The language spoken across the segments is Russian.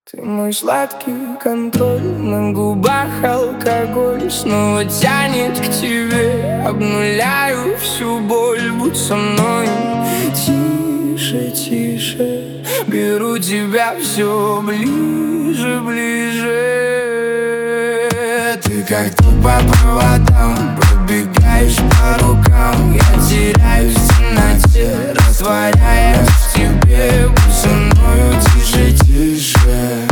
Ты мой сладкий контроль, на губах алкоголь снова тянет к тебе, обнуляю всю боль. Будь со мной тише, тише, беру тебя все ближе, ближе. Ты как ток по проводам, пробегаешь по рукам. Я теряюсь в темноте, растворяясь в тебе. Будь со мною тише, тише,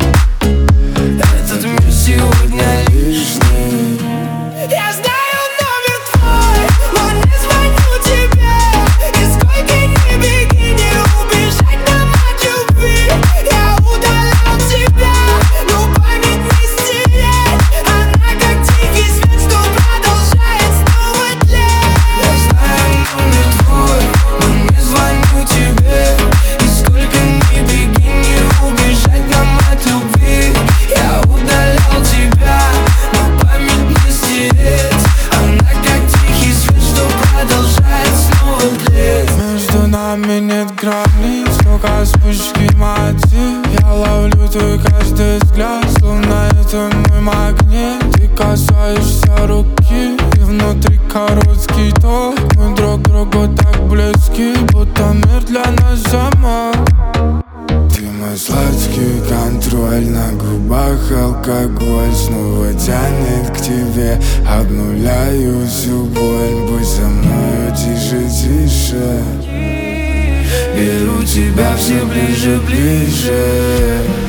этот мир сегодня лишний. Я знаю номер твой, но не звоню тебе. И сколько ни беги, не убежать нам от любви. Я удалял тебя, но память не стереть. Она как тихий свет, что продолжает снова тлеть. Я знаю номер твой, но не звоню тебе. И сколько ни беги, не убежать нам от любви. Я удалял тебя, но память не стереть. Она как тихий свет, что продолжает снова тлеть. Между нами нет границ, только вспышки мотив. Я ловлю твой каждый взгляд, словно это мой магнит. Ты касаешься руки, и внутри короткий ток. Мы друг другу так близки, будто мир для нас замок. Ты мой сладкий контроль, на губах алкоголь снова тянет к тебе, обнуляю всю боль. Будь со мною тише, тише, Беру тебя все ближе, ближе.